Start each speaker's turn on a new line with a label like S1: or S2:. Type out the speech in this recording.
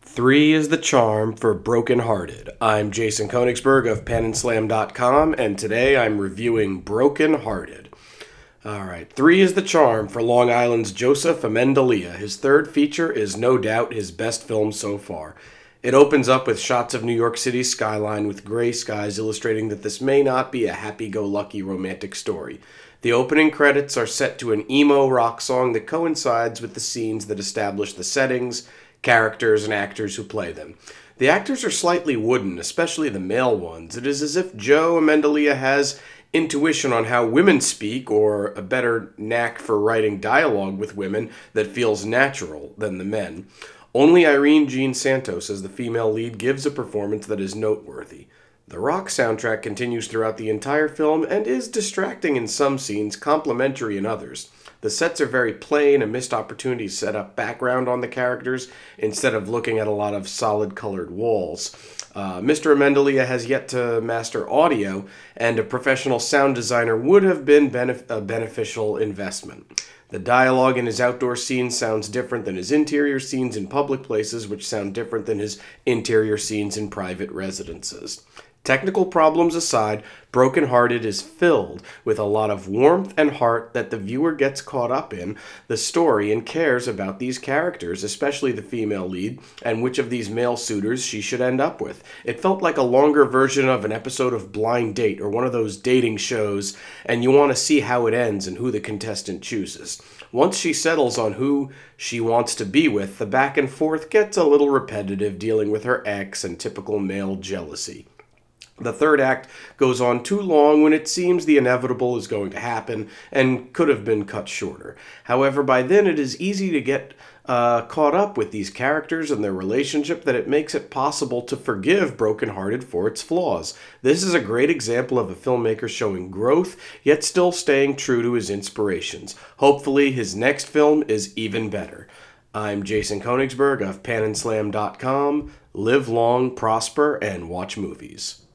S1: Three is the charm for brokenhearted. I'm Jason Konigsberg of PenandSlam.com, and today I'm reviewing Brokenhearted. Alright, three is the charm for Long Island's Joseph Amendolia. His third feature is no doubt his best film so far. It opens up with shots of New York City's skyline with gray skies illustrating that this may not be a happy-go-lucky romantic story. The opening credits are set to an emo rock song that coincides with the scenes that establish the settings, characters, and actors who play them. The actors are slightly wooden, especially the male ones. It is as if Joe Amendolia has intuition on how women speak, or a better knack for writing dialogue with women that feels natural than the men. Only Irene Jean Santos as the female lead gives a performance that is noteworthy. The rock soundtrack continues throughout the entire film and is distracting in some scenes, complimentary in others. The sets are very plain, a missed opportunity to set up background on the characters instead of looking at a lot of solid colored walls. Mr. Amendolia has yet to master audio, and a professional sound designer would have been a beneficial investment. The dialogue in his outdoor scenes sounds different than his interior scenes in public places, which sound different than his interior scenes in private residences. Technical problems aside, Brokenhearted is filled with a lot of warmth and heart that the viewer gets caught up in the story and cares about these characters, especially the female lead, and which of these male suitors she should end up with. It felt like a longer version of an episode of Blind Date or one of those dating shows, and you want to see how it ends and who the contestant chooses. Once she settles on who she wants to be with, the back and forth gets a little repetitive, dealing with her ex and typical male jealousy. The third act goes on too long when it seems the inevitable is going to happen and could have been cut shorter. However, by then it is easy to get caught up with these characters and their relationship that it makes it possible to forgive Brokenhearted for its flaws. This is a great example of a filmmaker showing growth, yet still staying true to his inspirations. Hopefully his next film is even better. I'm Jason Konigsberg of PenandSlam.com. Live long, prosper, and watch movies.